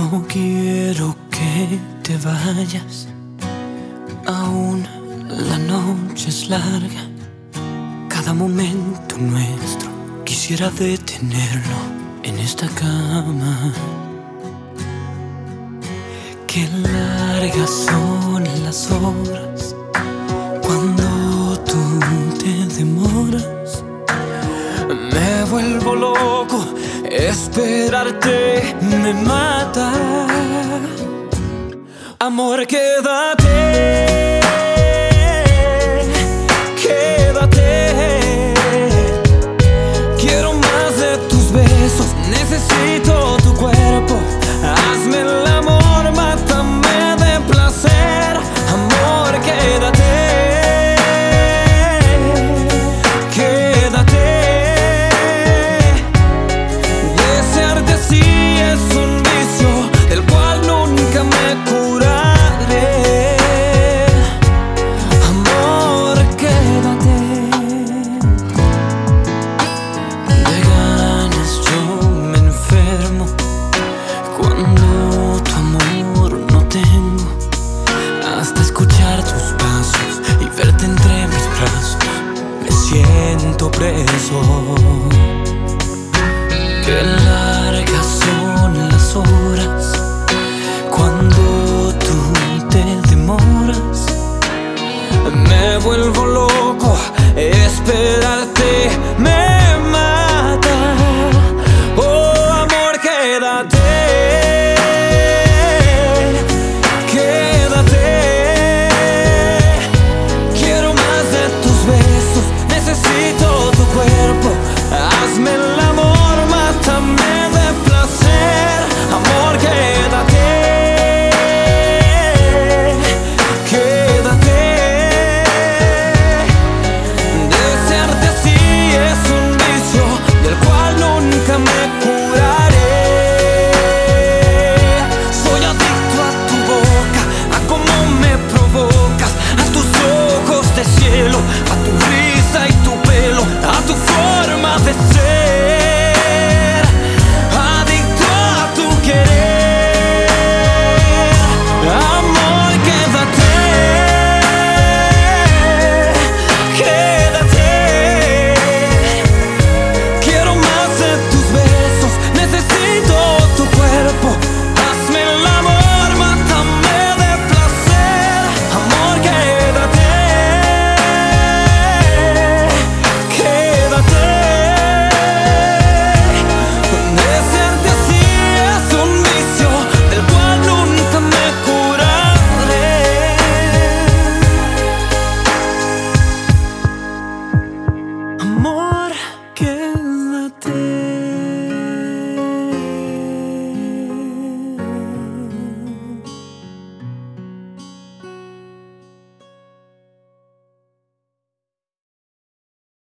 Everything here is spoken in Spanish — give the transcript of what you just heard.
No quiero que te vayas, aún la noche es larga. Cada momento nuestro quisiera detenerlo en esta cama. Qué largas son las horas cuando tú te demoras. Me vuelvo loco, esperarte me mata. Amor, quédate, quédate. Quiero más de tus besos, necesito